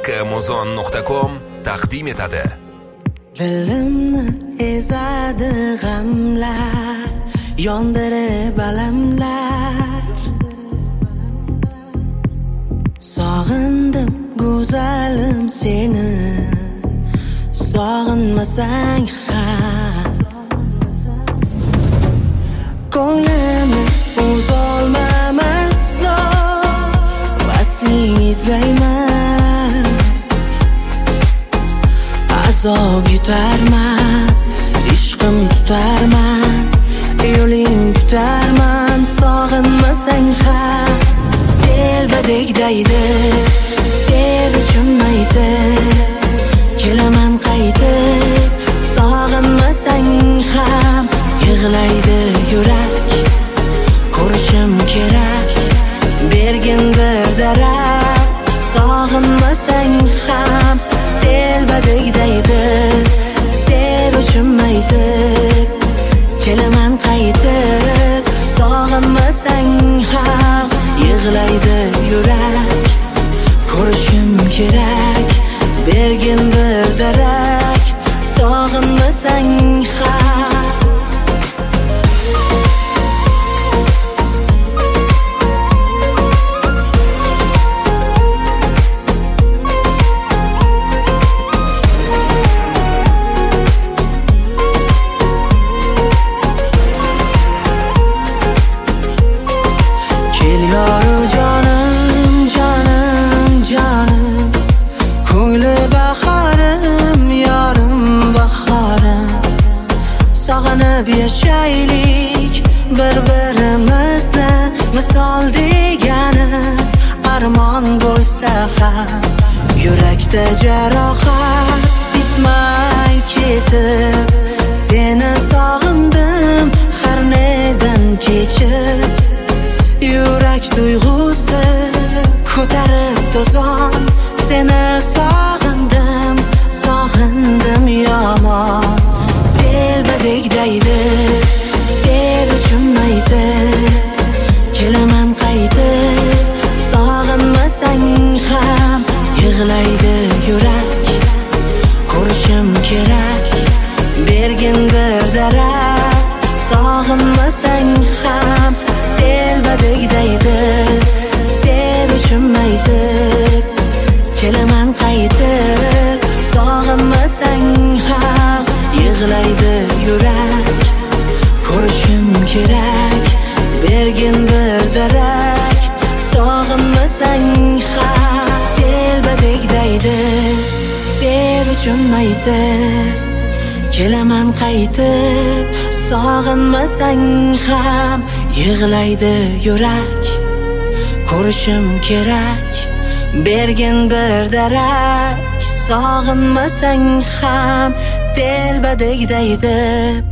haqqimuzon.com taqdim etadi. Dilimni ezadi g'amlar, yondirib alamlar. Sog'indim go'zalim seni, sog'inmasang ham ko'nglimni uzolmam aslo, vasling izlayman. Azob yutarman, ishqim tutarman, yo'ling tutarman. Sog'inmasang ham telbadek daydi, sevishmaydi. Kelaman qaytib, sog'inmasang ham yig'laydi yurak. Ko'rishim kerak, bergin bir darak. Sog'inmasang ham telbadek daydi, sevishmaydi. Kelaman qaytib, sog'inmasang ham yig'laydi yurak. Ko'rishim kerak, bergin bir darak. Sog'inmasang ham yashaylik bir-birimizni, misol degani armon bo'lsa ham. Yurakda jarohat bitmay ketib, seni sog'indim har nedan kechib. Yurak tuyg'usi ko'tarib tozon, seni sog'indim, sog'indim yomon. Telbadek daydi, sevishmaydi. Kelaman qaytib, sog'inmasang ham yig'laydi yurak. Ko'rishim kerak, bergin bir darak. Sog'inmasang ham telbadek daydi, sevishmaydi. Kelaman qaytib, sog'inmasang ham yig'laydi yurak. Ko'rishim kerak, bergin bir darak. Sog'inmasang ham telbadek daydi, sevishmaydi. Kelaman qaytib, sog'inmasang ham yig'laydi yurak. Ko'rishim kerak, bergin bir darak. Sog'inmasang ham telbadek daydi.